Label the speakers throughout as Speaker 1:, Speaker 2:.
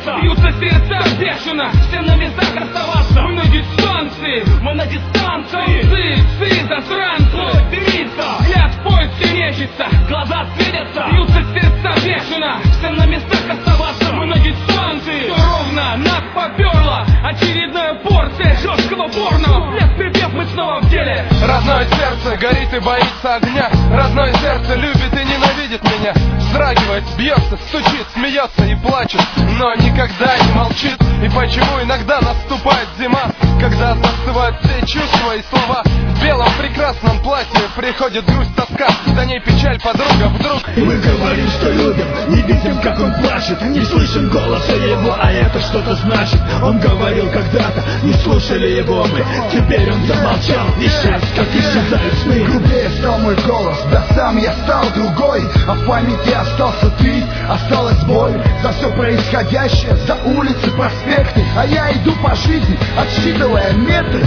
Speaker 1: Бьются сердца бешено, все на местах оставаться. Мы на дистанции, мы на дистанции. Цы, засранцы, дымится, взгляд в поиске мечется, глаза светятся. Бьются сердца бешено, все на местах оставаться. Мы на дистанции, все ровно, нас поперло. Очередная порция жесткого порно. Припев, мы снова в деле.
Speaker 2: Родное сердце горит и боится огня. Родное сердце любит и ненавидит меня. Вздрагивает, бьется, стучит, смеется и плачет, но никогда не молчит. И почему иногда наступает зима, когда застывают все чувства и слова? В белом прекрасном платье приходит грусть, тоска, за ней печаль, подруга вдруг.
Speaker 3: Мы говорим, что любим, не видим, как он плачет, не слышим голоса его, а это что-то значит. Он говорил когда-то, не слушали его мы, теперь он замолчал, исчез, как исчезают сны.
Speaker 4: Грубее стал мой голос, да сам я стал другой, а в памяти остался ты, осталась боль за все происходящее, за улицы, проспекты, а я иду по жизни, отсчитывая метры.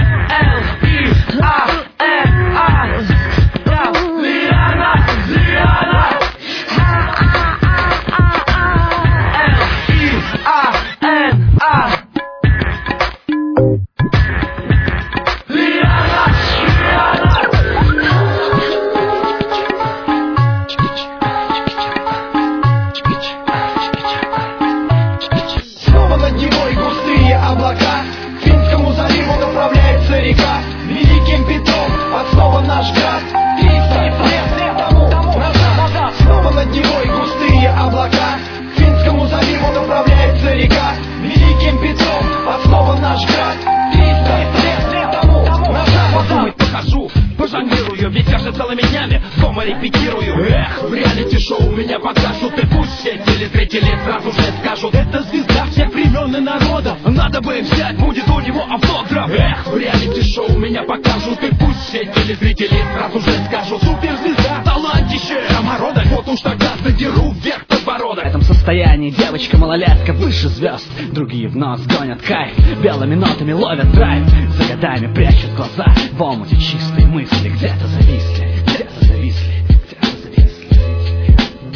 Speaker 3: Снова над Невой густые облака, к Финскому заливу направляется река. Великим Петром основан наш град 300 лет тому назад. Снова над Невой густые облака, к Финскому заливу направляется река. Великим Петром основан наш град 300 лет тому назад.
Speaker 1: Подумать похожу, пожонглирую, ведь я же целыми днями дома репетирую. Эх, в реалити-шоу меня покажут, и пусть все телезрители сразу же скажут: это звезда всех времен и народов, надо бы взять, будет у него автограф. Эх, в реалити-шоу меня покажут, и пусть все телезрители сразу же скажут: суперзвезда, талантище, самородок, вот уж тогда задеру вверх подбородок.
Speaker 5: В этом состоянии девочка-малолетка выше звезд, другие в нос гонят кайф, белыми нотами ловят драйв, за годами прячут глаза в омуте чистые мысли, где-то зависли, где-то зависли, где-то зависли.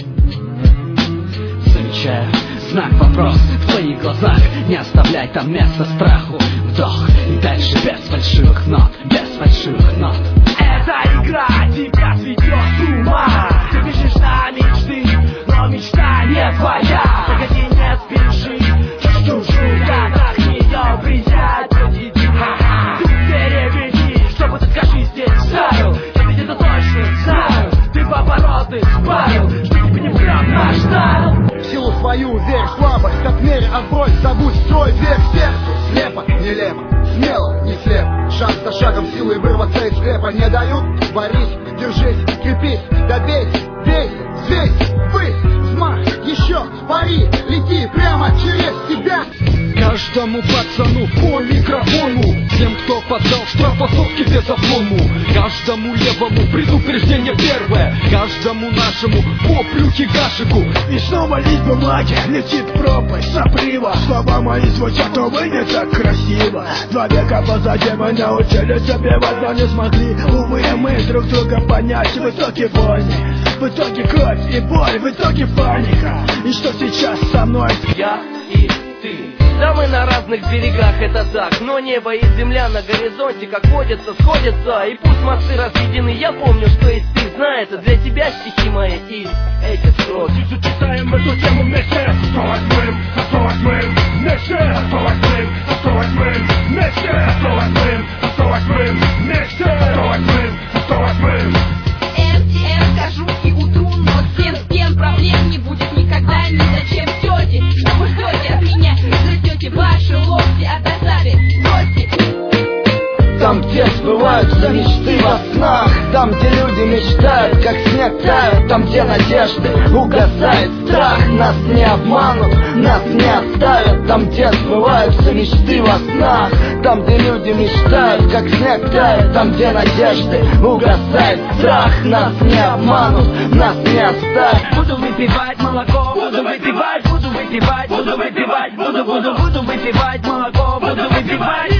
Speaker 5: Замечаю знак вопрос в твоих глазах, не оставляй там места страху. Вдох и дальше без фальшивых нот, без фальшивых нот.
Speaker 1: Эта игра тебя сведет с ума. Ты бежишь на мечты, но мечта не твоя. Погоди, не спеши, чуть-чуть, когда к нее придет. Ты переведи, что бы ты скажи здесь вставил. Я ведь это точно знаю, ты повороты сбавил, что тебе не прям наш стайл.
Speaker 4: Силу свою верь, слабость отмерь, отбрось, забудь, строй, верь сердцу. Слепо, нелепо, смело, не слепо. Шаг за шагом силой вырваться из склепа не дают. Борись, держись, крепись, добейся, бейся, взвейся, высь, взмах, еще, пари, лети прямо через себя.
Speaker 3: Каждому пацану по микрофону, тем, кто поддал штрафосовки безоплому, каждому левому предупреждение первое, каждому нашему по плюхе гашику. И снова лист бумаги летит в пропасть с обрыва. Слова мои звучат, увы, не так красиво. 2 века позади мы научились запевать, но не смогли, увы, мы друг друга понять. В итоге войны, в итоге кровь и боль, в итоге паника. И что сейчас со мной?
Speaker 6: Я и ты. Да, мы на разных берегах, это так, но небо и земля на горизонте, как водятся, сходятся. И пусть мосты разведены, я помню, что есть ты. Знай, это для тебя стихи мои и эти строки.
Speaker 3: Читаем эту тему вместе. 108-м, 108-м, вместе. 108-м, 108-м, вместе. 108-м, 108-м, вместе. 108-м, 108-м.
Speaker 7: Скажу и утру, но с тем проблем не будет никогда, ни зачем тете. Что вы ждете от меня, ждете ваши локти, а до завет гости.
Speaker 4: Там, где сбываются мечты во снах, там, где люди мечтают, как снег тает, там, где надежды угасает страх. Нас не обманут, нас не оставят. Там, где сбываются мечты во снах, там, где люди мечтают, как снег тает, там, где надежды угасает страх. Нас не обманут, нас не оставят.
Speaker 1: Буду выпивать молоко, буду выпивать, буду выпивать, буду выпивать, буду выпивать молоко, буду выпивать.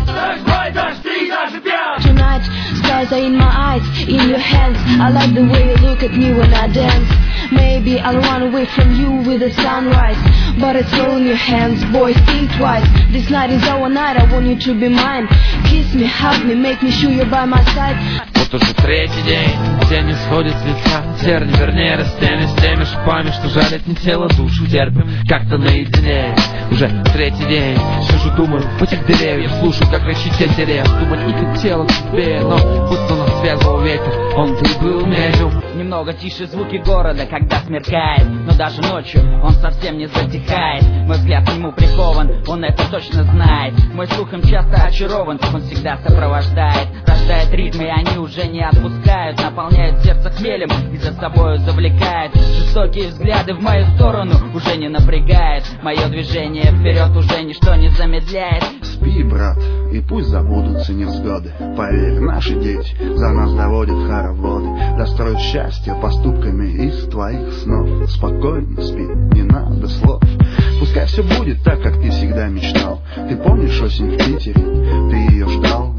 Speaker 7: Tonight, stars are in my eyes, in your hands. I like the way you look at me when I dance. Maybe I'll run away from you with the sunrise. but it's all in your hands. Boy, think twice. This night is our night, I want you to be mine. Kiss me, hug me, make me sure you're by my side.
Speaker 1: Вот уже третий день, тени сходят с лица. Терни, вернее, растения с теми шипами, что жалят не тело, душу терпим, как-то наедине. Уже третий день, сижу, думаю, в этих деревьях, слушаю, как кричит дерев. Думать не хотела к тебе, но будто нас связывал ветер, он-то и был медиум.
Speaker 5: Немного тише звуки города, когда смеркает, но даже ночью он совсем не затихает. Мой взгляд к нему прикован, он это точно знает. Мой слух им часто очарован, он всегда сопровождает, рождает ритмы, и они уже не отпускают, наполняют сердце хмелем и за собою завлекает. Жестокие взгляды в мою сторону уже не напрягает, мое движение вперед уже ничто не замедляет.
Speaker 8: Спи, брат, и пусть забудутся невзгоды. Поверь, наши дети за нас доводят хороводы, достроят счастье поступками из твоих снов. Спокойно спи, не надо слов. Пускай все будет так, как ты всегда мечтал. Ты помнишь осень в Питере? Ты ее ждал.